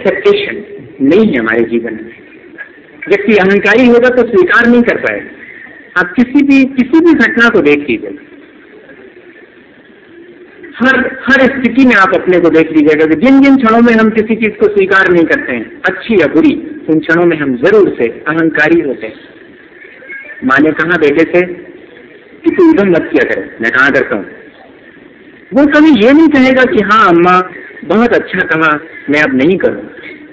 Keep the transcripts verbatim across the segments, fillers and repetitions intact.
Acceptation नहीं है हमारे जीवन में। व्यक्ति अहंकारी होगा तो स्वीकार नहीं कर पाएगा। आप किसी भी किसी भी घटना को देख लीजिए, हर हर स्थिति में आप अपने को देख लीजिएगा कि जिन जिन क्षणों में हम किसी चीज को स्वीकार नहीं करते हैं, अच्छी या बुरी, उन क्षणों में हम जरूर से अहंकारी होते हैं। माँ ने कहा बेटे से कि तू उधम मत किया करे, मैं कहा करता हूँ। वो कभी ये नहीं कहेगा कि हाँ अम्मा बहुत अच्छा कहा, मैं अब नहीं करूँ।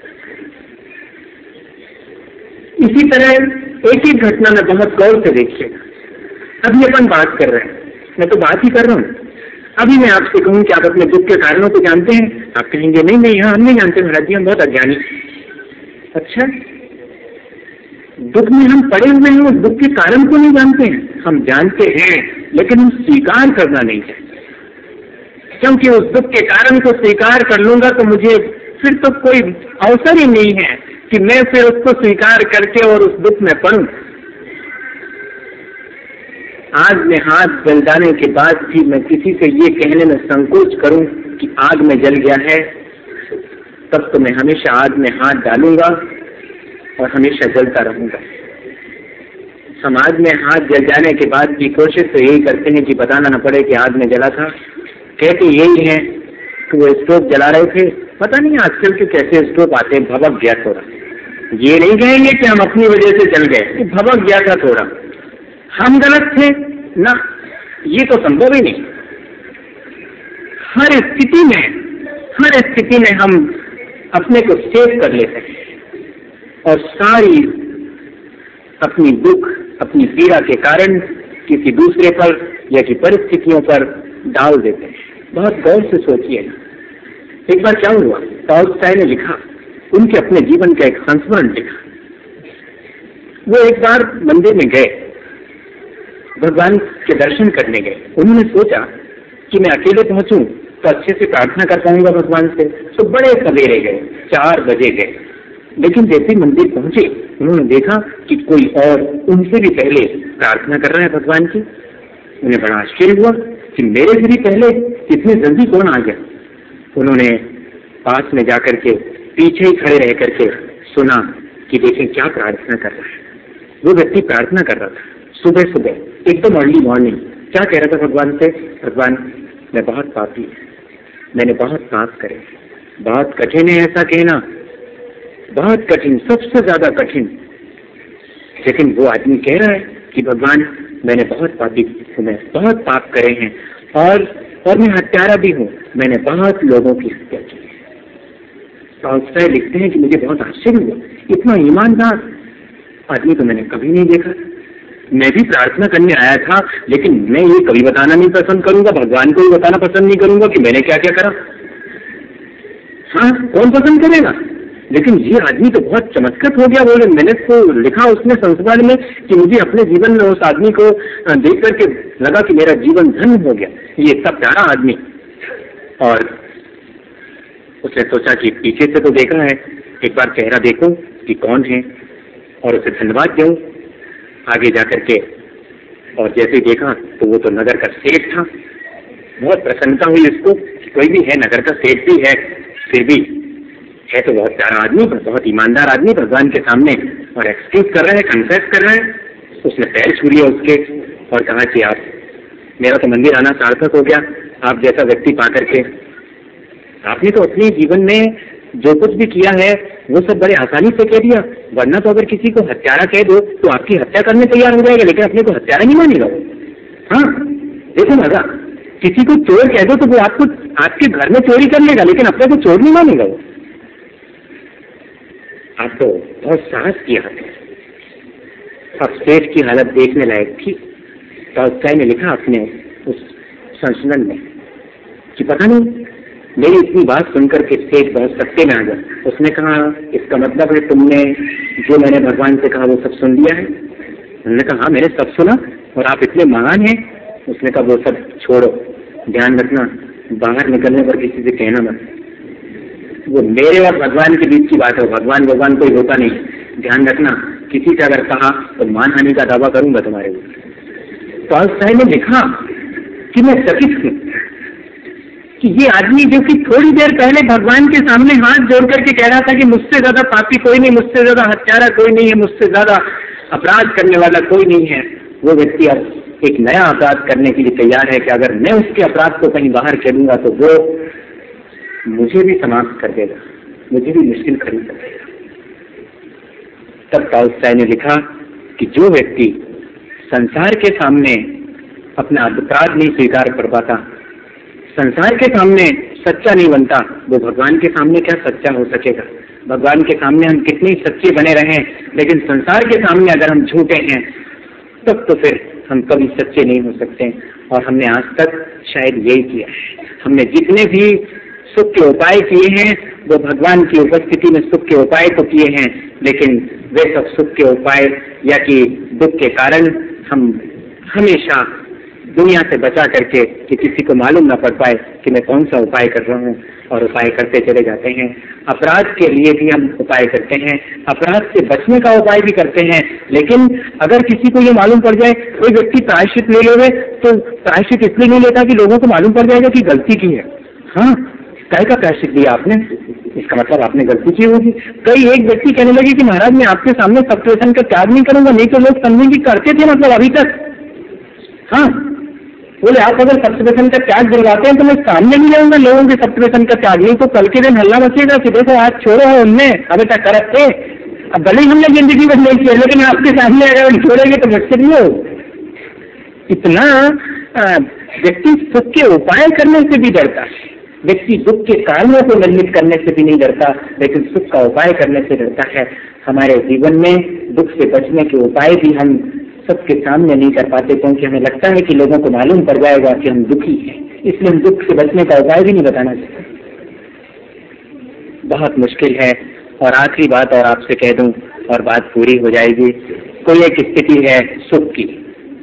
इसी तरह एक एक घटना में बहुत गौर से देखिएगा। अभी अपन बात कर रहे हैं, मैं तो बात ही कर रहा हूँ। अभी मैं आपसे कहूँ कि आप अपने दुख के कारणों को जानते हैं, आप कहेंगे नहीं नहीं हाँ हम नहीं जानते महाराज जी, हम बहुत अज्ञानी। अच्छा, दुख में हम पड़े हुए हैं, दुख के कारण को नहीं जानते हैं। हम जानते हैं लेकिन हम स्वीकार करना नहीं है, क्योंकि उस दुख के कारण को स्वीकार कर लूंगा तो मुझे फिर तो कोई अवसर ही नहीं है कि मैं फिर उसको स्वीकार करके और उस दुख में पड़ूं। आग में हाथ जल जाने के बाद भी मैं किसी से ये कहने में संकोच करूं कि आग में जल गया है, तब तो मैं हमेशा आग में हाथ डालूंगा और हमेशा जलता रहूंगा। हम आग में हाथ जल जाने के बाद भी कोशिश तो यही करते हैं कि बताना न पड़े कि आग में जला था। कहते यही है कि वो स्टोव जला रहे थे, पता नहीं आजकल के कैसे स्टोव आते हैं, भभक गया थोड़ा। ये नहीं कहेंगे कि हम अपनी वजह से जल गए, कि भभक गया था थोड़ा, हम गलत थे ना, ये तो संभव ही नहीं। हर स्थिति में हर स्थिति में हम अपने को सेव कर लेते हैं और सारी अपनी दुख, अपनी पीड़ा के कारण किसी दूसरे पर या कि परिस्थितियों पर डाल देते हैं। बहुत गौर से सोचिए। एक बार क्या हुआ, टॉल्स्टॉय ने लिखा, उनके अपने जीवन का एक संस्मरण लिखा। वो एक बार मंदिर में गए, भगवान के दर्शन करने गए। उन्होंने सोचा कि मैं अकेले पहुंचूं तो अच्छे से प्रार्थना कर पाऊंगा भगवान से, तो बड़े सवेरे गए, चार बजे गए। लेकिन जैसे मंदिर पहुंचे उन्होंने देखा कि कोई और उनसे भी पहले प्रार्थना कर रहा है भगवान की। उन्हें बड़ा आश्चर्य हुआ कि मेरे से भी पहले इतने जल्दी कौन आ गया। उन्होंने पास में जाकर के पीछे ही खड़े रह करके सुना कि देखें क्या प्रार्थना कर रहा है। वो व्यक्ति प्रार्थना कर रहा था सुबह सुबह, एकदम अर्ली मॉर्निंग। क्या कह रहा था भगवान से, भगवान मैं बहुत पापी, मैंने बहुत पाप करे। बहुत कठिन है ऐसा कहना, बहुत कठिन, सबसे ज्यादा कठिन। लेकिन वो आदमी कह रहा है कि भगवान मैंने बहुत पापी हूँ, मैं बहुत पाप करे हैं और और मैं हत्यारा भी हूँ, मैंने बहुत लोगों की हत्या की है। टॉल्स्टॉय लिखते हैं कि मुझे बहुत आश्चर्य हुआ, इतना ईमानदार आदमी तो मैंने कभी नहीं देखा। मैं भी प्रार्थना करने आया था, लेकिन मैं ये कभी बताना नहीं पसंद करूंगा, भगवान को भी बताना पसंद नहीं करूंगा कि मैंने क्या क्या करा। हाँ, कौन पसंद करेगा। लेकिन ये आदमी तो बहुत चमत्कृत हो गया। बोले मैंने तो लिखा उसने संस्मरण में कि मुझे अपने जीवन में उस आदमी को देख करके लगा कि मेरा जीवन धन्य हो गया, ये इतना प्यारा आदमी। और उसने सोचा कि पीछे से तो देखा है, एक बार चेहरा देखूं कि कौन है और उसे धन्यवाद दूं आगे जाकर के। और जैसे ही देखा तो वो तो नगर का सेठ था। बहुत प्रसन्नता हुई इसको कि कोई भी है, नगर का सेठ भी है, फिर भी है तो बहुत प्यारा आदमी, बहुत ईमानदार आदमी भगवान के सामने। और एक्सक्यूज कर रहे हैं, कन्फेस कर रहे हैं। उसने पैर छू लिया उसके और कहा कि आप, मेरा तो मंदिर आना सार्थक हो गया, आप जैसा व्यक्ति पा करके। आपने तो अपने जीवन में जो कुछ भी किया है वो सब बड़े आसानी से कह दिया, वरना तो अगर किसी को हत्यारा कह दो तो आपकी हत्या करने तैयार हो जाएगा, लेकिन अपने को हत्यारा नहीं मानेगा वो। हाँ देखो मजा, किसी को चोर कह दो तो वो आपको आपके घर में चोरी कर लेगा, लेकिन अपने को चोर नहीं मानेगा वो। आप तो बहुत साहस किया है। अब सेठ की हालत देखने लायक थी। टॉल्स्टॉय ने लिखा अपने उस संस्मरण में कि पता नहीं मेरी इतनी बात सुनकर के सेठ बहुत सत्ते में आ गया। उसने कहा इसका मतलब है तुमने जो मैंने भगवान से कहा वो सब सुन लिया है। उन्होंने कहा हाँ मैंने सब सुना और आप इतने महान हैं। उसने कहा वो सब छोड़ो, ध्यान रखना बाहर निकलने पर किसी से कहना मत, वो मेरे और भगवान के बीच की बात है, भगवान भगवान कोई होता नहीं, ध्यान रखना किसी से अगर कहा तो मानहानि का दावा करूंगा तुम्हारे ऊपर। टॉल्स्टॉय ने लिखा कि मैं चकित हूँ कि ये आदमी जो कि थोड़ी देर पहले भगवान के सामने हाथ जोड़ करके कह रहा था कि मुझसे ज्यादा पापी कोई नहीं, मुझसे ज्यादा हत्यारा कोई नहीं है, मुझसे ज्यादा अपराध करने वाला कोई नहीं है, वो व्यक्ति अब एक नया अपराध करने के लिए तैयार है कि अगर मैं उसके अपराध को कहीं बाहर खेलूंगा तो वो मुझे भी समाप्त कर देगा, मुझे भी मुश्किल खड़ी कर देगा। तब टॉलस्टॉय ने लिखा कि जो व्यक्ति संसार के सामने अपना अपराध नहीं स्वीकार कर पाता, संसार के सामने सच्चा नहीं बनता, वो भगवान के सामने क्या सच्चा हो सकेगा। भगवान के सामने हम कितने सच्चे बने रहें, लेकिन संसार के सामने अगर हम झूठे हैं तब तो फिर हम कभी सच्चे नहीं हो सकते। और हमने आज तक शायद यही किया है, हमने जितने भी सुख के उपाय किए हैं वो भगवान की उपस्थिति में सुख के उपाय तो किए हैं, लेकिन वे सब सुख के उपाय या कि दुख के कारण हम हमेशा दुनिया से बचा करके कि किसी को मालूम ना पड़ पाए कि मैं कौन सा उपाय कर रहा हूँ, और उपाय करते चले जाते हैं। अपराध के लिए भी हम उपाय करते हैं, अपराध से बचने का उपाय भी करते हैं, लेकिन अगर किसी को ये मालूम पड़ जाए, कोई व्यक्ति प्रायश्चित ले लेवे तो प्रायश्चित इसलिए नहीं लेता कि लोगों को मालूम पड़ जाएगा कि गलती की है। हाँ, काय का प्रायश्चित लिया आपने, इसका मतलब आपने गलती की होगी। कई एक व्यक्ति कहने लगे कि महाराज मैं आपके सामने सप्तव्यसन का त्याग नहीं करूंगा, नहीं तो लोग समझेंगे करते थे मतलब अभी तक। हाँ, बोले आप अगर सप्तव्यसन का त्याग दिलवाते हैं तो मैं सामने नहीं रहूंगा लोगों के सप्तव्यसन का त्याग, नहीं तो कल के दिन हल्ला मचेगा कि देखो आज छोड़ो है उनने अभी तक करत थे, अब भले ही हमने जिंदगी में नहीं किया, लेकिन आपके सामने अगर छोड़ेंगे तो मुझसे नहीं हो। इतना व्यक्ति सुख के उपाय करने से भी डरता है, व्यक्ति दुख के कारणों को निर्मित करने से भी नहीं डरता, लेकिन सुख का उपाय करने से डरता है। हमारे जीवन में दुख से बचने के उपाय भी हम सबके सामने नहीं कर पाते, क्योंकि हमें लगता है कि लोगों को मालूम पड़ जाएगा कि हम दुखी हैं, इसलिए हम दुख से बचने का उपाय भी नहीं बताना चाहते। बहुत मुश्किल है। और आखिरी बात और आपसे कह दूं और बात पूरी हो जाएगी। कोई एक स्थिति है सुख की,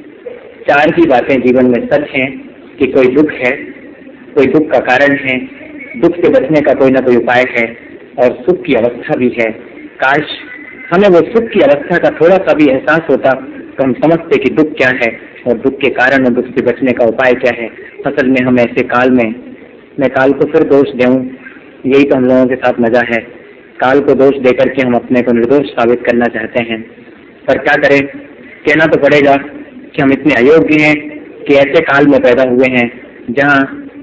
चार ही बातें जीवन में सच हैं कि कोई दुख है, कोई दुख का कारण है, दुख से बचने का कोई ना कोई उपाय है, और सुख की अवस्था भी है। काश हमें वो सुख की अवस्था का थोड़ा सा भी एहसास होता तो हम समझते कि दुख क्या है और दुख के कारण और दुख से बचने का उपाय क्या है। असल में हम ऐसे काल में, मैं काल को फिर दोष दूं, यही तो हम लोगों के साथ मजा है, काल को दोष देकर के हम अपने को निर्दोष साबित करना चाहते हैं। पर क्या करें, कहना तो पड़ेगा कि हम इतने अयोग्य हैं कि ऐसे काल में पैदा हुए हैं जहाँ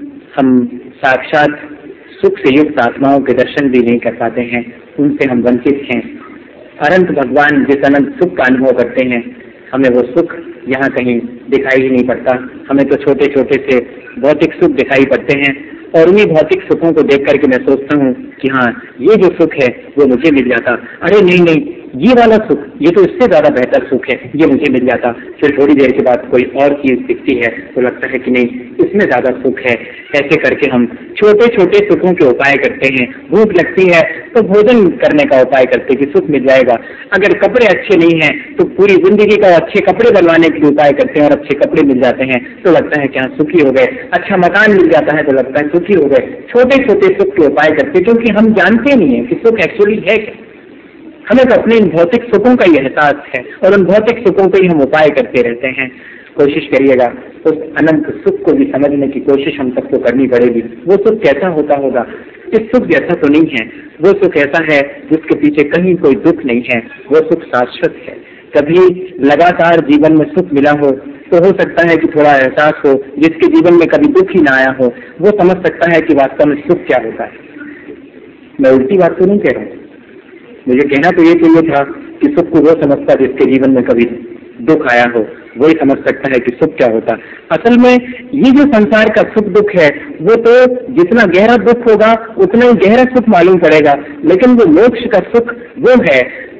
हम साक्षात सुख से युक्त आत्माओं के दर्शन भी नहीं कर पाते हैं, उनसे हम वंचित हैं। अनंत भगवान जिस अनंत सुख का अनुभव करते हैं, हमें वो सुख यहाँ कहीं दिखाई ही नहीं पड़ता। हमें तो छोटे छोटे से भौतिक सुख दिखाई पड़ते हैं, और उन्हीं भौतिक सुखों को देख करके मैं सोचता हूँ कि हाँ ये जो सुख है वो मुझे मिल जाता, अरे नहीं नहीं ये वाला सुख, ये तो इससे ज्यादा बेहतर सुख है, ये मुझे मिल जाता। फिर थोड़ी देर के बाद कोई और चीज दिखती है तो लगता है कि नहीं इसमें ज्यादा सुख है। ऐसे करके हम छोटे छोटे सुखों के उपाय करते हैं। भूख लगती है तो भोजन करने का उपाय करते हैं कि सुख मिल जाएगा। अगर कपड़े अच्छे नहीं हैं तो पूरी जिंदगी का अच्छे कपड़े बनवाने के उपाय करते हैं, और अच्छे कपड़े मिल जाते हैं तो लगता है कि हाँ सुखी हो गए। अच्छा मकान मिल जाता है तो लगता है सुखी हो गए। छोटे छोटे सुख के उपाय करते, क्योंकि हम जानते नहीं है कि सुख एक्चुअली है क्या। हमें तो अपने इन भौतिक सुखों का ही एहसास है, और उन भौतिक सुखों को ही हम उपाय करते रहते हैं। कोशिश करिएगा उस अनंत सुख को भी समझने की कोशिश हम सबको करनी पड़ेगी। वो सुख कैसा होता होगा, इस सुख जैसा तो नहीं है। वो सुख ऐसा है जिसके पीछे कहीं कोई दुख नहीं है, वो सुख शाश्वत है। कभी लगातार जीवन में सुख मिला हो तो हो सकता है कि थोड़ा एहसास हो, जिसके जीवन में कभी दुख ही ना आया हो वो समझ सकता है कि वास्तव में सुख क्या होता है। मैं उल्टी बात तो नहीं कह रहा हूँ, मुझे कहना तो ये चाहिए था कि सुख को वो समझता जिसके जीवन में कभी दुख आया हो, वही समझ सकता है कि सुख क्या होता। असल में ये जो संसार का सुख दुख है वो तो जितना गहरा दुख होगा उतना ही गहरा सुख मालूम पड़ेगा, लेकिन वो मोक्ष का सुख वो है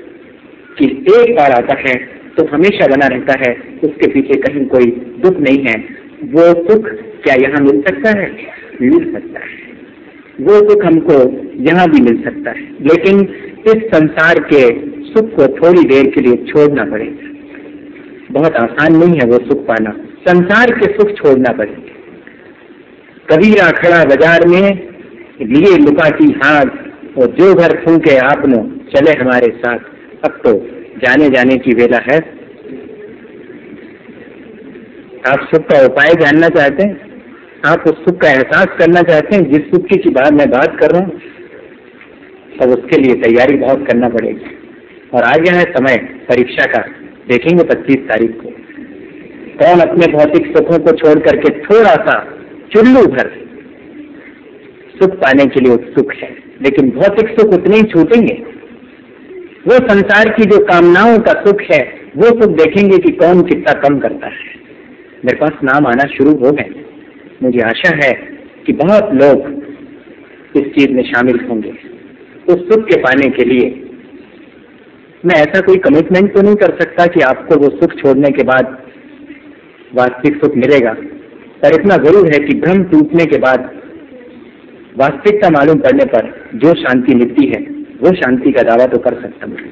कि एक बार आता है तो हमेशा बना रहता है, उसके पीछे कहीं कोई दुख नहीं है। वो सुख क्या यहाँ मिल सकता है? मिल सकता है। वो सुख हमको यहाँ भी मिल सकता है, लेकिन इस संसार के सुख को थोड़ी देर के लिए छोड़ना पड़ेगा। बहुत आसान नहीं है वो सुख पाना, संसार के सुख छोड़ना पड़ेगा। कबीरा खड़ा बाजार में लिए लुका की हाथ, और जो घर फूंके आपनो चले हमारे साथ। अब तो जाने जाने की वेला है। आप सुख का उपाय जानना चाहते हैं? आप उस सुख का एहसास करना चाहते हैं जिस सुख की बात मैं बात कर रहा हूँ, तब उसके लिए तैयारी बहुत करना पड़ेगी। और आ गया है समय परीक्षा का, देखेंगे पच्चीस तारीख को कौन अपने भौतिक सुखों को छोड़ करके थोड़ा सा चुल्लू भर सुख पाने के लिए उत्सुक है। लेकिन भौतिक सुख उतने ही छूटेंगे, वो संसार की जो कामनाओं का सुख है वो सुख देखेंगे कि कौन कितना कम करता है। मेरे पास नाम आना शुरू हो गए, मुझे आशा है कि बहुत लोग इस चीज में शामिल होंगे। उस सुख के पाने के लिए मैं ऐसा कोई कमिटमेंट तो नहीं कर सकता कि आपको वो सुख छोड़ने के बाद वास्तविक सुख मिलेगा, पर इतना जरूर है कि भ्रम टूटने के बाद वास्तविकता मालूम पड़ने पर जो शांति मिलती है वो शांति का दावा तो कर सकता हूँ।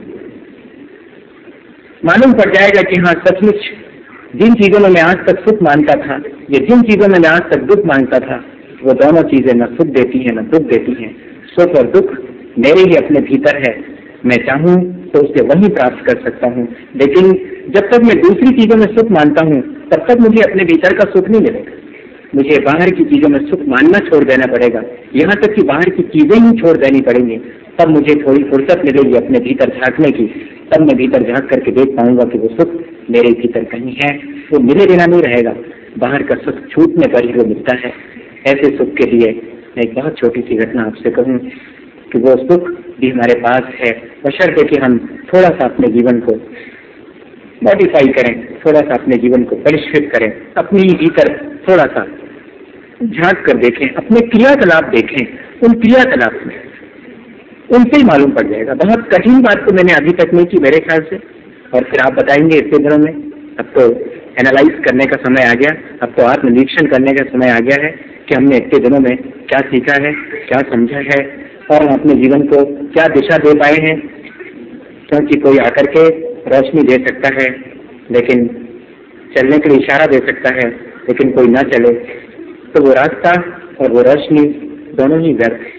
मालूम पड़ जाएगा कि हाँ सचमुच जिन चीजों में मैं आज तक सुख मानता था या जिन चीजों में मैं आज तक दुख मानता था, वो दोनों चीजें न सुख देती हैं न दुख देती हैं। सुख और दुख मेरे ही अपने भीतर है, मैं चाहूँ तो उसे वही प्राप्त कर सकता हूँ। लेकिन जब तक मैं दूसरी चीजों में सुख मानता हूँ तब तक मुझे अपने भीतर का सुख नहीं मिलेगा। मुझे बाहर की चीजों में सुख मानना छोड़ देना पड़ेगा, यहाँ तक कि बाहर की चीजें ही छोड़ देनी पड़ेंगी, तब मुझे थोड़ी फुर्सत मिलेगी अपने भीतर झांकने की। तब मैं भीतर झांक करके देख पाऊंगा कि वो सुख मेरे भीतर कहीं है, वो मिले बिना नहीं रहेगा, बाहर का सुख छूटने पर ही वो मिलता है। ऐसे सुख के लिए मैं एक बहुत छोटी सी घटना आपसे कहूँ कि वो सुख भी हमारे पास है, बशर्ते कि हम थोड़ा सा अपने जीवन को मॉडिफाई करें, थोड़ा सा अपने जीवन को परिष्कृत करें, अपने ही भीतर थोड़ा सा झांक कर देखें, अपने क्रियाकलाप देखें। उन क्रियाकलाप में उनसे ही मालूम पड़ जाएगा। बहुत कठिन बात तो मैंने अभी तक नहीं की मेरे ख्याल से, और फिर आप बताएंगे इतने दिनों में। अब तो एनालाइज करने का समय आ गया, अब तो आत्मनिरीक्षण करने का समय आ गया है कि हमने इतने दिनों में क्या सीखा है, क्या समझा है, और हम अपने जीवन को क्या दिशा दे पाए हैं। क्योंकि कोई आकर के रोशनी दे सकता है, लेकिन चलने के लिए इशारा दे सकता है, लेकिन कोई ना चले तो वो रास्ता और वो रोशनी दोनों ही व्यर्थ है।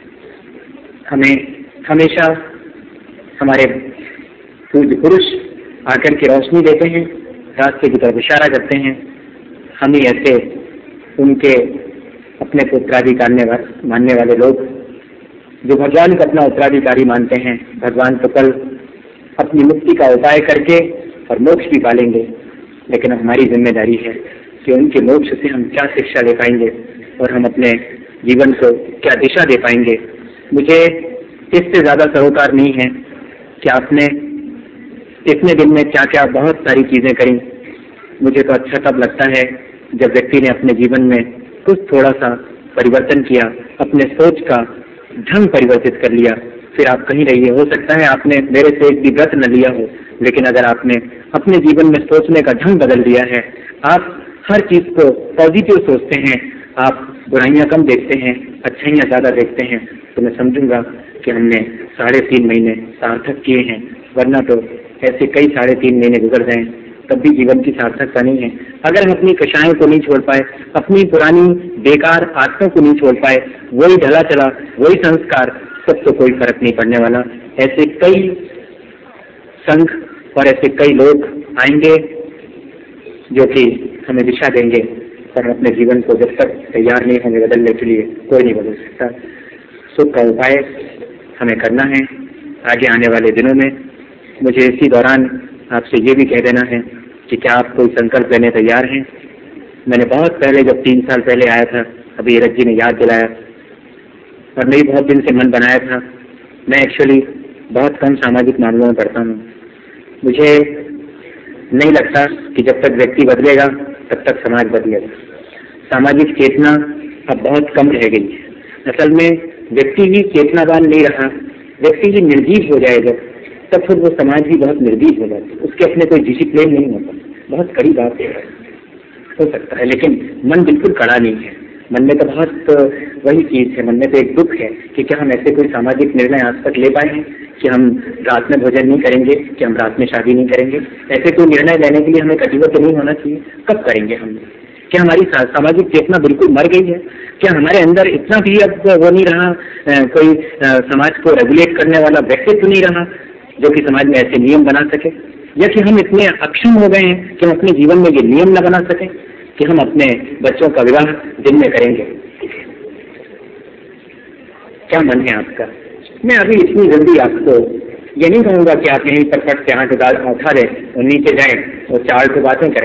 हमें हमेशा हमारे पूज्य पुरुष आकर के रोशनी देते हैं, रास्ते की तरफ इशारा करते हैं। हम ही ऐसे उनके अपने को उत्तराधिकारी मानने वाले लोग जो भगवान को अपना उत्तराधिकारी मानते हैं, भगवान तो कल अपनी मुक्ति का उपाय करके और मोक्ष भी पालेंगे, लेकिन हमारी जिम्मेदारी है कि उनके मोक्ष से हम क्या शिक्षा ले पाएंगे और हम अपने जीवन को क्या दिशा दे पाएंगे। मुझे इससे ज्यादा सरोकार नहीं है कि आपने इतने दिन में क्या क्या बहुत सारी चीजें करी। मुझे तो अच्छा तब लगता है जब व्यक्ति ने अपने जीवन में कुछ थोड़ा सा परिवर्तन किया, अपने सोच का ढंग परिवर्तित कर लिया। फिर आप कहीं रहिए, हो सकता है आपने मेरे से एक भी व्रत न लिया हो, लेकिन अगर आपने अपने जीवन में सोचने का ढंग बदल दिया है, आप हर चीज को पॉजिटिव सोचते हैं, आप बुराइयां कम देखते हैं, अच्छाइयां ज्यादा देखते हैं, तो मैं समझूंगा कि हमने साढ़े तीन महीने सार्थक किए हैं। वरना तो ऐसे कई साढ़े तीन महीने गुजर गए तब भी जीवन की सार्थकता नहीं है। अगर हम अपनी कषायों को नहीं छोड़ पाए, अपनी पुरानी बेकार आदतों को नहीं छोड़ पाए, वही ढला चला वही संस्कार, सब तो कोई फर्क नहीं पड़ने वाला। ऐसे कई संघ और ऐसे कई लोग आएंगे जो कि हमें दिशा देंगे, पर अपने जीवन को जब तक तैयार नहीं होंगे बदलने के लिए, कोई नहीं बदल सकता। सुख का उपाय हमें करना है आगे आने वाले दिनों में। मुझे इसी दौरान आपसे ये भी कह देना है कि क्या आप कोई संकल्प लेने तैयार हैं। मैंने बहुत पहले, जब तीन साल पहले आया था, अभी रज जी ने याद दिलाया, और मैं बहुत दिन से मन बनाया था। मैं एक्चुअली बहुत कम सामाजिक मामलों में पढ़ता हूँ। मुझे नहीं लगता कि जब तक व्यक्ति बदलेगा तब तक समाज बदलेगा। सामाजिक चेतना अब बहुत कम रह गई है। असल में व्यक्ति ही चेतनावान नहीं रहा, व्यक्ति ही निर्जीव हो जाएगा, तब फिर वो समाज भी बहुत निर्जीव हो जाता है। उसके अपने कोई डिसिप्लिन नहीं होता। बहुत कड़ी बात हो सकता है, लेकिन मन बिल्कुल कड़ा नहीं है। मन में तो बहुत वही चीज है, मन में तो एक दुख है कि क्या हम ऐसे कोई सामाजिक निर्णय आज तक ले पाए हैं कि हम रात में भोजन नहीं करेंगे, कि हम रात में शादी नहीं करेंगे। ऐसे कोई निर्णय लेने के लिए हमें कटिबद्ध नहीं होना चाहिए। कब करेंगे हम? क्या हमारी सामाजिक चेतना बिल्कुल मर गई है? क्या हमारे अंदर इतना भी अब वो नहीं रहा, कोई समाज को रेगुलेट करने वाला व्यक्तित्व नहीं रहा जो कि समाज में ऐसे नियम बना सके? या कि हम इतने अक्षम हो गए हैं कि हम अपने जीवन में ये नियम न बना सकें कि हम अपने बच्चों का विवाह दिन में करेंगे? क्या मन है आपका? मैं अभी इतनी जल्दी आपको ये नहीं कहूँगा कि आप यहीं पर फट से हाथ उठा दें और नीचे जाएं और चार ठो बातें करें।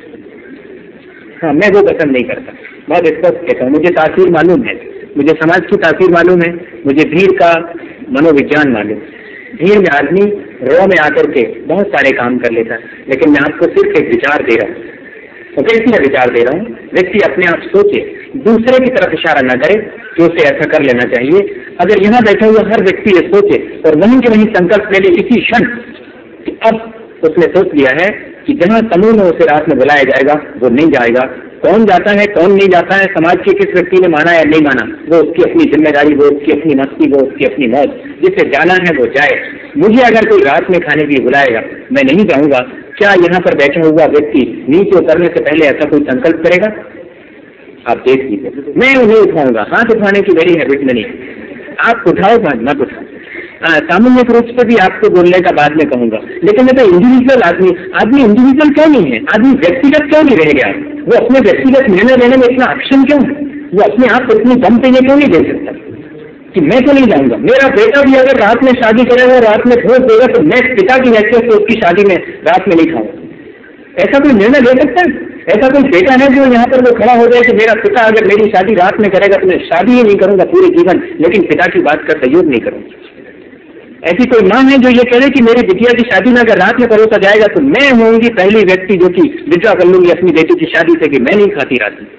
हाँ, मैं वो पसंद नहीं करता, बहुत स्पष्ट कहता हूँ। मुझे तासीर मालूम है, मुझे समाज की तासीर मालूम है, मुझे भीड़ का मनोविज्ञान मालूम। भीड़ में आदमी रो में आकर के बहुत सारे काम कर लेता है, लेकिन मैं आपको सिर्फ एक विचार दे रहा हूँ, और व्यक्ति का विचार दे रहा हूँ। व्यक्ति अपने आप सोचे, दूसरे की तरफ इशारा न करे कि उसे ऐसा कर लेना चाहिए। अगर यहाँ बैठा हुआ हर व्यक्ति ये सोचे और वहीं के वहीं संकल्प ले ले इसी क्षण कि अब उसने सोच लिया है कि जहाँ समूह में उसे रात में बुलाया जाएगा वो नहीं जाएगा। कौन जाता है कौन नहीं जाता है, समाज के किस व्यक्ति ने माना या नहीं माना, वो उसकी अपनी जिम्मेदारी, वो उसकी अपनी मस्ती, वो उसकी अपनी मौत। जिसे जाना है वो जाए। मुझे अगर कोई रात में खाने के लिए बुलाएगा मैं नहीं जाऊंगा, क्या यहाँ पर बैठा हुआ व्यक्ति नीचे उतरने से पहले ऐसा कोई संकल्प करेगा? आप देख लीजिए, मैं उन्हें उठाऊंगा। हाथ उठाने की मेरी हैबिट नहीं, आप उठाओ मत उठाओ। सामान्य रूप से भी आपको बोलने का बाद में कहूंगा, लेकिन मैं तो इंडिविजुअल आदमी आदमी इंडिविजुअल क्यों नहीं है? आदमी व्यक्तिगत क्यों नहीं रह गया? वो अपने व्यक्तिगत निर्णय लेने में इतना अक्षम क्यों है? वो अपने आप इतनी दम पे क्यों नहीं दे सकता कि मैं तो नहीं जाऊंगा? मेरा बेटा भी अगर रात में शादी करेगा, रात में भोज देगा, तो मैं पिता की हैसियत से उसकी शादी में रात में नहीं खाऊंगा। ऐसा कोई निर्णय ले सकता है? ऐसा कोई बेटा है जो यहाँ पर वो खड़ा हो जाए कि मेरा पिता अगर मेरी शादी रात में करेगा तो मैं शादी ही नहीं करूंगा पूरे जीवन, लेकिन पिता की बात का सहयोग नहीं करूंगा? ऐसी कोई मां है जो ये कह रहे कि मेरी बिटिया की शादी में अगर रात में परोसा जाएगा तो मैं होंगी पहली व्यक्ति जो कि विड्रॉ कर लूंगी अपनी बेटी की शादी से कि मैं नहीं खाती रात में?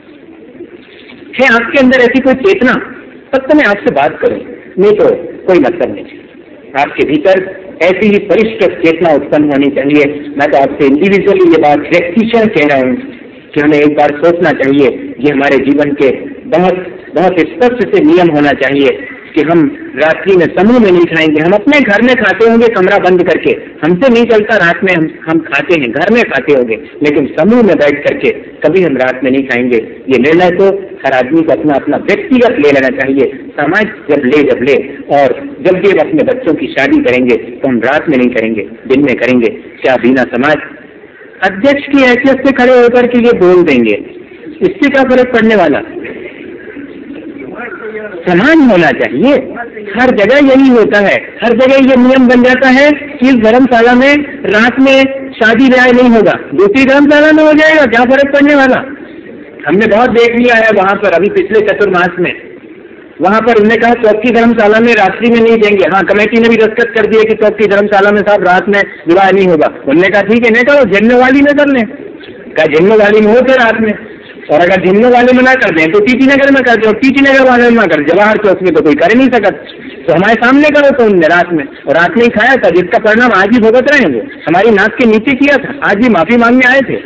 है आपके अंदर ऐसी कोई चेतना? तब तो मैं आपसे बात करूं, नहीं तो कोई मतलब नहीं। आपके भीतर ऐसी ही परिष्कृत चेतना उत्पन्न होनी चाहिए। मैं तो आपसे इंडिविजुअली ये बात व्यक्तिशः कह रहा हूँ कि हमें एक बार सोचना चाहिए। ये हमारे जीवन के बहुत बहुत स्पष्ट से नियम होना चाहिए कि हम रात्रि में समूह में नहीं खाएंगे। हम अपने घर में खाते होंगे कमरा बंद करके, हमसे नहीं चलता रात में हम हम खाते हैं, घर में खाते होंगे, लेकिन समूह में बैठ करके कभी हम रात में नहीं खाएंगे। ये निर्णय तो हर आदमी को अपना अपना व्यक्तिगत ले लेना चाहिए। समाज जब ले जब ले और जब भी अपने बच्चों की शादी करेंगे तो हम रात में नहीं करेंगे, दिन में करेंगे। क्या बिना समाज अध्यक्ष की हैसियत से खड़े होकर के ये बोल देंगे, इससे क्या फर्क पड़ने वाला? समान होना चाहिए। हर जगह यही होता है, हर जगह ये नियम बन जाता है कि इस धर्मशाला में रात में शादी ब्याह नहीं होगा, दूसरी धर्मशाला में हो जाएगा, क्या फर्क पड़ने वाला? हमने बहुत देख लिया है वहां पर अभी पिछले चतुर्मास में, वहां पर उन्होंने कहा चौक की धर्मशाला में रात्रि में नहीं देंगे। हाँ, कमेटी ने भी दस्तखत कर दिए कि चौक की धर्मशाला में साहब रात में विवाह नहीं होगा। उन्होंने कहा ठीक है, नहीं करो, झिन्न वाली में कर लें। कहा झिन्न वाली में होते रात में, और अगर झिन्न वाले में ना कर दें तो टीटी नगर में कर दे, और टीटी नगर वाले में ना कर, जवाहर चौक में तो कोई कर नहीं सकता, तो हमारे सामने करो। तो उनने रात में और रात में ही खाया था, जिसका परिणाम आज ही भुगत रहे हैं। वो हमारी नाक के नीचे किया था, आज भी माफी मांगने आए थे।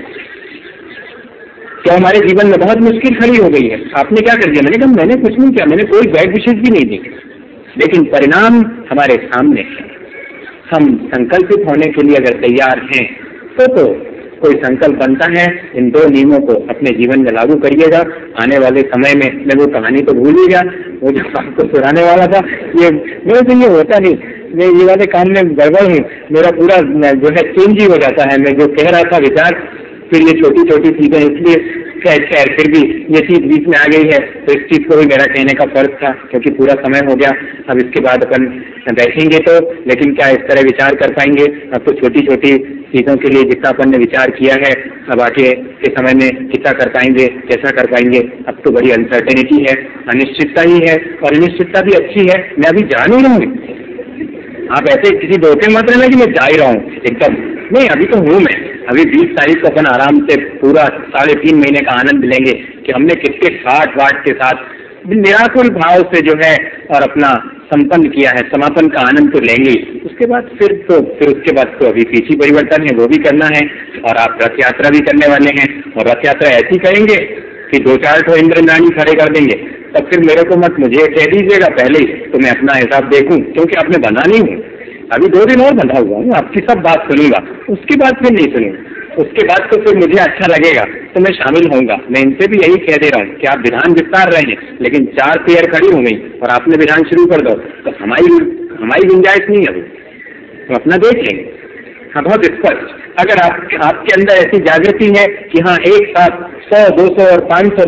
क्या हमारे जीवन में बहुत मुश्किल खड़ी हो गई है? आपने क्या कर दिया? मैंने कहा मैंने कुछ नहीं किया, मैंने कोई बैड विशेष भी नहीं दी, लेकिन परिणाम हमारे सामने है। हम संकल्पित होने के लिए अगर तैयार हैं तो तो कोई संकल्प बनता है। इन दो नियमों को अपने जीवन में लागू करिएगा। आने वाले समय में मैं वो कहानी तो भूल ही गया, वो जो आपको सुनाने वाला था, ये मेरे से ये होता नहीं, मैं ये वाले काम में गड़बड़ हूँ, मेरा पूरा जो है चेंज ही हो जाता है। मैं जो कह रहा था विचार, फिर ये छोटी छोटी चीजें, इसलिए खैर खैर फिर भी ये चीज बीच में आ गई है, तो इस चीज को भी मेरा कहने का फर्ज था, क्योंकि पूरा समय हो गया। अब इसके बाद अपन बैठेंगे तो, लेकिन क्या इस तरह विचार कर पाएंगे? अब तो छोटी छोटी चीजों के लिए जितना अपन ने विचार किया है, अब आगे के समय में कितना कर पाएंगे, कैसा कर पाएंगे? अब तो बड़ी अनसर्टेनिटी है, अनिश्चितता ही है, और अनिश्चितता भी अच्छी है। मैं अभी जा नहीं रहा हूँ, आप ऐसे किसी धोखे मत रहना कि मैं जा ही रहा हूँ एकदम नहीं, अभी तो हूँ मैं। अभी बीस तारीख को अपन आराम से पूरा साढ़े तीन महीने का आनंद लेंगे कि हमने कितने ठाट वाट के साथ निराकुल भाव से जो है और अपना संपन्न किया है, समापन का आनंद तो लेंगे। उसके बाद फिर तो फिर उसके बाद तो अभी पीछे परिवर्तन है, वो भी करना है। और आप रथ यात्रा भी करने वाले हैं, और रथ यात्रा ऐसी करेंगे कि दो चार ठो इंद्रनानी खड़े कर देंगे। तब फिर मेरे को मत मुझे कह दीजिएगा पहले ही, तो मैं अपना हिसाब देखूं, क्योंकि आपने बंधा नहीं हूँ, अभी दो दिन और बंधा हुआ हूँ, आपकी सब बात सुनूंगा, उसके बाद फिर नहीं सुनूंगा। उसके बाद तो फिर मुझे अच्छा लगेगा तो मैं शामिल होऊंगा। मैं इनसे भी यही कह दे रहा हूँ कि आप विधान विस्तार रहे हैं, लेकिन चार पेयर खड़ी हो गई और आपने विधान शुरू कर दो, तो हमारी हमारी गुंजाइश नहीं है, अभी तो अपना देख लेंगे। हाँ, बहुत स्पष्ट। अगर आप आपके अंदर ऐसी जागृति है कि हाँ एक साथ सौ दो सौ और पाँच सौ लोग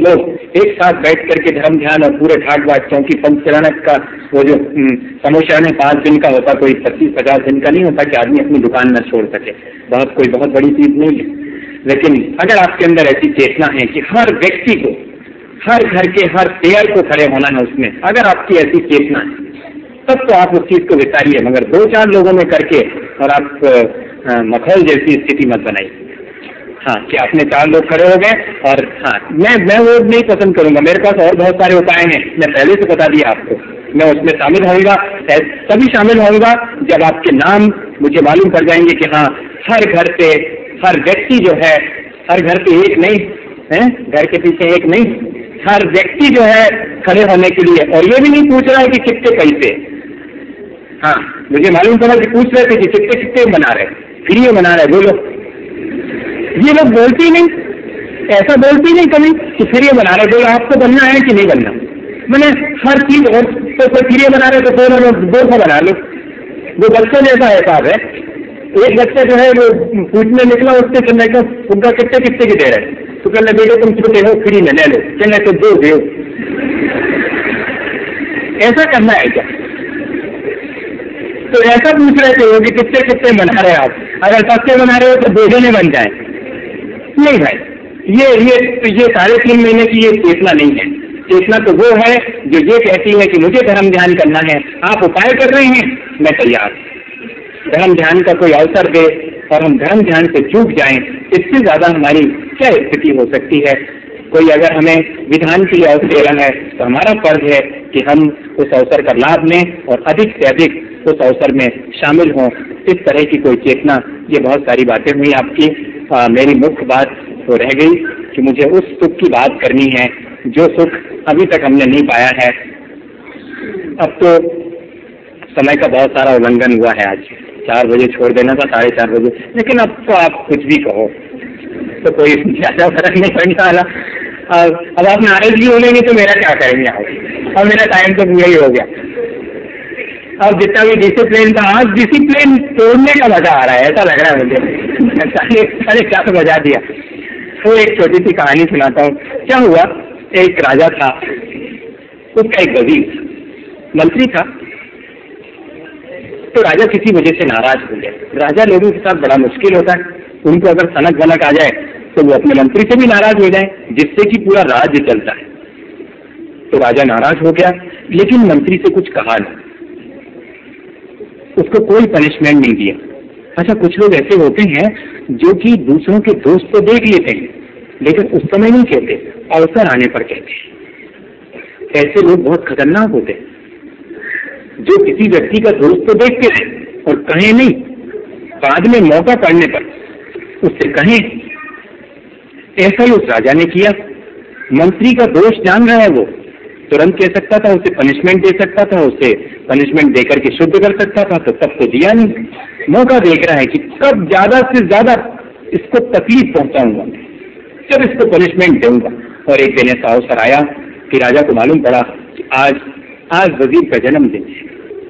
एक साथ बैठ करके धर्म ध्यान और पूरे ठाट बाट, क्योंकि पंचचरणक का वो जो समोशरण है पांच दिन का होता, कोई पच्चीस पचास दिन का नहीं होता कि आदमी अपनी दुकान न छोड़ सके, बहुत कोई बहुत बड़ी चीज नहीं है। लेकिन अगर आपके अंदर ऐसी चेतना है कि हर व्यक्ति को, हर घर के हर पेड़ को खड़े होना है उसमें, अगर आपकी ऐसी चेतना है तब तो आप उस चीज को विस्तारिए, मगर दो चार लोगों में करके और आप मखौल जैसी स्थिति मत बनाइए। हाँ, कि आपने चार लोग खड़े हो गए और हाँ, मैं मैं वो नहीं पसंद करूंगा, मेरे पास और बहुत सारे उपाय हैं, मैं पहले से बता दिया आपको, मैं उसमें शामिल होऊंगा, तभी शामिल होऊंगा जब आपके नाम मुझे मालूम पड़ जाएंगे कि हाँ, हर घर से हर व्यक्ति जो है, हर घर पे एक नहीं है, घर के पीछे एक नहीं, हर व्यक्ति जो है खड़े होने के लिए, और ये भी नहीं पूछ रहा है कि कितने पैसे, हाँ मुझे मालूम पड़ा कि पूछ रहे थे कि कितने कितने बना रहे, फ्री में बना रहे, बोलो। ये लोग बोलते ही नहीं, ऐसा बोलते ही नहीं कभी कि फ्री बना रहे, बोलो आपको बनना है कि नहीं बनना। मैंने हर चीज, और तो कोई फ्री बना रहे तो दो दो का बना लो, वो बच्चों जैसा हिसाब है। एक बच्चा जो है वो पूछने निकला, उससे चलने का फुग्गा कितने कितने की दे रहे, तो कहने बेटे तुम छोटे हो फ्री में ले लो, चलने तो दो दे। ऐसा करना है क्या? तो ऐसा पूछ रहे थे कि कितने कितने बना रहे आप, अगर सस्ते बना रहे हो तो दो जने बन जाए। नहीं भाई, ये ये ये साढ़े तीन महीने की ये चेतना नहीं है। चेतना तो वो है जो ये कहती है कि मुझे धर्म ध्यान करना है, आप उपाय कर रहे हैं, मैं तैयार। धर्म ध्यान का कोई अवसर दे और हम धर्म ध्यान से चूक जाएं, इससे ज्यादा हमारी क्या स्थिति हो सकती है। कोई अगर हमें विधान के लिए अवसर दे रहा है तो हमारा फर्ज है कि हम उस अवसर का लाभ लें और अधिक से अधिक उस अवसर में शामिल हों। इस तरह की कोई चेतना, ये बहुत सारी बातें हुई आपकी। आ, मेरी मुख्य बात तो रह गई कि मुझे उस सुख की बात करनी है जो सुख अभी तक हमने नहीं पाया है। अब तो समय का बहुत सारा उल्लंघन हुआ है, आज चार बजे छोड़ देना था साढ़े चार बजे, लेकिन अब तो आप कुछ भी कहो तो कोई ज्यादा फर्क नहीं पड़ने वाला। अब आप नाराज भी हो लेंगे तो मेरा क्या करेंगे आप, और मेरा टाइम तो पूरा ही हो गया। अब जितना भी डिसिप्लिन था, आज डिसिप्लिन तोड़ने का मजा आ रहा है, ऐसा लग रहा है मुझे। साढ़े साढ़े चार बजा दिया। तो एक छोटी सी कहानी सुनाता हूँ। क्या हुआ, एक राजा था, उसका एक वजीर मंत्री था। तो राजा किसी वजह से नाराज हो गया। राजा लोगों के साथ बड़ा मुश्किल होता है, उनको अगर सनक वनक आ जाए तो वो अपने मंत्री से भी नाराज हो जाए, जिससे कि पूरा राज्य चलता है। तो राजा नाराज हो गया, लेकिन मंत्री से कुछ कहा नहीं, उसको कोई पनिशमेंट नहीं दिया। अच्छा, कुछ लोग ऐसे होते हैं जो कि दूसरों के दोस्त को देख लेते हैं लेकिन उस समय नहीं कहते, अवसर आने पर कहते हैं। ऐसे लोग बहुत खतरनाक होते हैं, जो किसी व्यक्ति का दोस्त तो देखते हैं और कहें नहीं, बाद में मौका पड़ने पर उससे कहें। ऐसा ही उस राजा ने किया। मंत्री का दोष जान रहा है, वो तुरंत कह सकता था, उसे पनिशमेंट दे सकता था, उसे पनिशमेंट देकर के शुद्ध कर सकता था, तो तब तो दिया नहीं। मौका देख रहा है कि कब ज्यादा से ज्यादा इसको तकलीफ पहुंचाऊंगा, जब इसको पनिशमेंट दूंगा। और एक दिन ऐसा अवसर आया कि राजा को मालूम पड़ा कि आज आज वजीर का जन्मदिन है,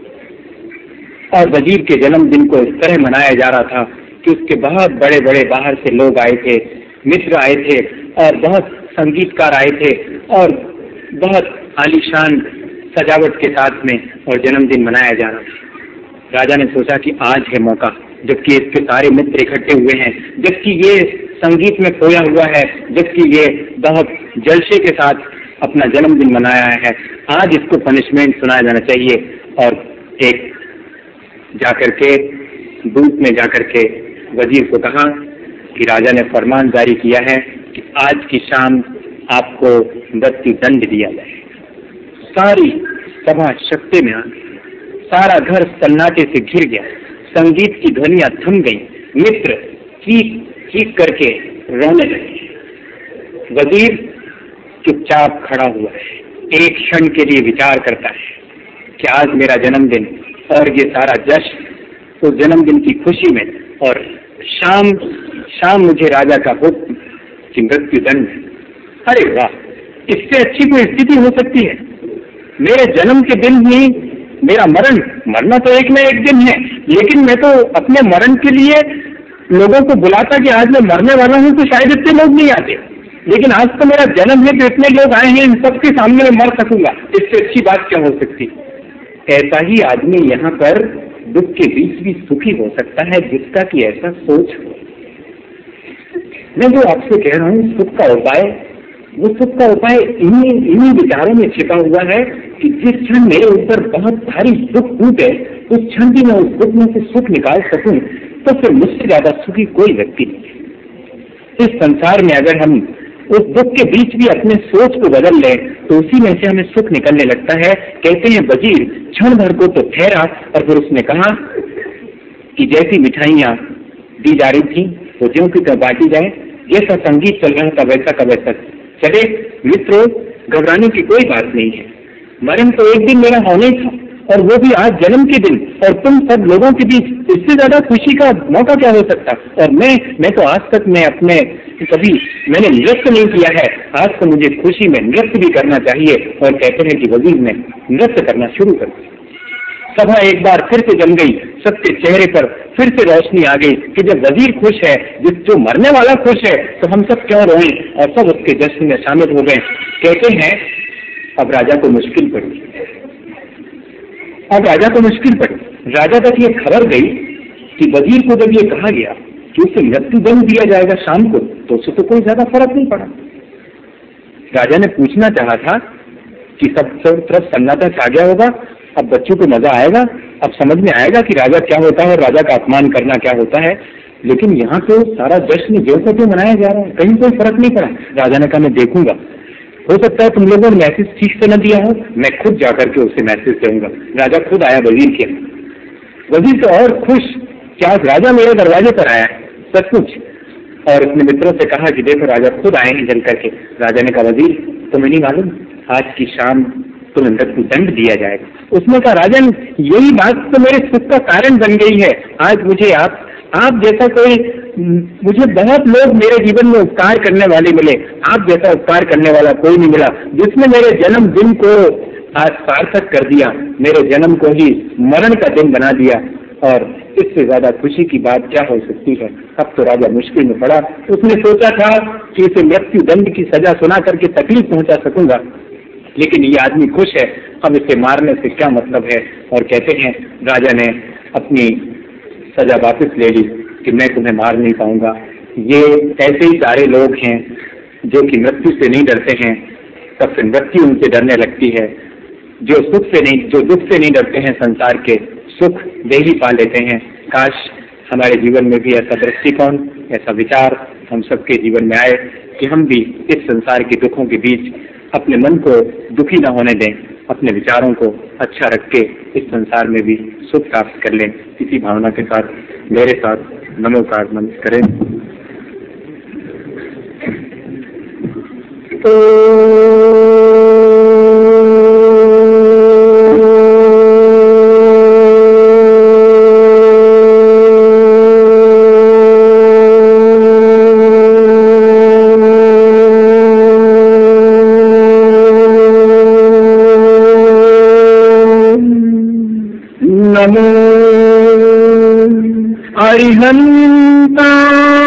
और वजीर के जन्मदिन को इस तरह मनाया जा रहा था कि उसके बहुत बड़े बड़े बाहर से लोग आए थे, मित्र आए थे, और बहुत संगीतकार आए थे, और बहुत आलीशान सजावट के साथ में और जन्मदिन मनाया जा रहा था। राजा ने सोचा कि आज है मौका, जबकि इसके सारे मित्र इकट्ठे हुए हैं, जबकि ये संगीत में खोया हुआ है, जबकि ये बहुत जलसे के साथ अपना जन्मदिन मनाया है, आज इसको पनिशमेंट सुनाया जाना चाहिए। और एक जाकर के दूत में जाकर के वजीर को कहा कि राजा ने फरमान जारी किया है कि आज की शाम आपको मृत्यु दंड दिया जाए। सारी सभा शक्ति में आ गई, सारा घर सन्नाटे से घिर गया, संगीत की ध्वनियां थम गई, मित्र चीख चीख करके रोने लगे। वजीर चुपचाप खड़ा हुआ है, एक क्षण के लिए विचार करता है कि आज मेरा जन्मदिन और ये सारा जश्न तो जन्मदिन की खुशी में, और शाम शाम मुझे राजा का हुक्म कि मृत्यु दंड। अरे वाह, इससे अच्छी कोई स्थिति हो सकती है? मेरे जन्म के दिन ही मेरा मरण, मरना तो एक न एक दिन है, लेकिन मैं तो अपने मरण के लिए लोगों को बुलाता कि आज मैं मरने वाला हूँ, तो शायद इतने लोग नहीं आते। लेकिन आज तो मेरा जन्म है, तो इतने लोग आए हैं, इन सबके सामने मैं मर सकूंगा, इससे अच्छी बात क्या हो सकती। ऐसा ही आदमी यहाँ पर दुख के बीच भी सुखी हो सकता है, जिसका कि ऐसा सोच हो। मैं जो आपसे कह रहा हूँ सुख का उपाय, वो सुख का उपाय इन्हीं इन्हीं विचारों में छिपा हुआ है कि जिस क्षण मेरे ऊपर बहुत भारी दुख टूटे, उस क्षण भी मैं उस दुख में से सुख निकाल सकूं, तो फिर मुझसे ज्यादा सुखी कोई व्यक्ति नहीं। इस संसार में अगर हम उस दुख के बीच भी अपने सोच को बदल लें, तो उसी में से हमें सुख निकलने लगता है। कहते हैं वजीर क्षण भर को तो ठहरा, और फिर उसने कहा कि जैसी मिठाइयां दी जा रही थी वो ज्यों की त्यों बांटी जाए, जैसा संगीत चल रहा था वैसा का वैसा चले। मित्रों, घबराने की कोई बात नहीं है, मरण तो एक दिन मेरा होना ही था, और वो भी आज जन्म के दिन, और तुम सब लोगों के बीच, इससे ज्यादा खुशी का मौका क्या हो सकता। और मैं मैं तो आज तक मैं अपने कभी मैंने नृत्य नहीं किया है, आज तो मुझे खुशी में नृत्य भी करना चाहिए। और कहते हैं कि वजीर ने नृत्य करना शुरू कर दिया। सभा एक बार फिर से जम गई, सबके चेहरे पर फिर से रोशनी आ गई कि जब वजीर खुश है, जिस जो मरने वाला खुश है, तो हम सब क्यों रोएं। और सब उसके जश्न में शामिल हो गए। कहते हैं अब राजा को मुश्किल पड़ी, अब राजा को मुश्किल पड़ी। राजा तक ये खबर गई कि वजीर को जब ये कहा गया कि उसे मृत्यु दंड दिया जाएगा शाम को, तो उससे तो कोई ज्यादा फर्क नहीं पड़ा। राजा ने पूछना चाहा था कि सब तरफ सन्नाटा छा गया होगा, अब बच्चों को मजा आएगा, अब समझ में आएगा कि राजा क्या होता है और राजा का अपमान करना क्या होता है। लेकिन यहाँ तो सारा जश्न जो को जो मनाया जा रहा है, कहीं कोई फर्क नहीं पड़ा। राजा ने कहा मैं देखूंगा, हो सकता है तुम लोगों ने मैसेज ठीक से न दिया हो, मैं खुद जाकर के उसे मैसेज दूंगा। राजा खुद आया वजीर के, वजीर तो और खुश कि आज राजा मेरे दरवाजे पर आया है सचमुच। और अपने मित्रों से कहा कि देखो राजा खुद आए हैं जल करके। राजा ने कहा वजीर तुम्हें नहीं मालूम, आज की शाम तुम्हें मृत्यु दंड दिया जाएगा। उसने कहा राजन यही बात तो मेरे सुख का कारण बन गई है। आज मुझे आप आप जैसा कोई, मुझे बहुत लोग मेरे जीवन में उपकार करने वाले मिले, आप जैसा उपकार करने वाला कोई नहीं मिला, जिसने मेरे जन्मदिन को आज सार्थक कर दिया, मेरे जन्म को ही मरण का दिन बना दिया। और इससे ज्यादा खुशी की बात क्या हो सकती है। अब तो राजा मुश्किल में पड़ा। उसने सोचा था कि इसे मृत्यु दंड की सजा सुना करके तकलीफ पहुंचा सकूंगा, लेकिन ये आदमी खुश है, अब इसे मारने से क्या मतलब है। और कहते हैं राजा ने अपनी सजा वापस ले ली कि मैं तुम्हें मार नहीं पाऊंगा। ये ऐसे ही सारे लोग हैं जो कि मृत्यु से नहीं डरते हैं, तब फिर मृत्यु उनसे डरने लगती है। जो सुख से नहीं, जो दुख से नहीं डरते हैं, संसार के सुख डेली पा लेते हैं। काश हमारे जीवन में भी ऐसा दृष्टिकोण, ऐसा विचार हम सबके जीवन में आए कि हम भी इस संसार के दुखों के बीच अपने मन को दुखी न होने दें, अपने विचारों को अच्छा रख के इस संसार में भी सुख प्राप्त कर लें। इसी भावना के साथ मेरे साथ नमोकार मंत्र करें। नमो अरिहंता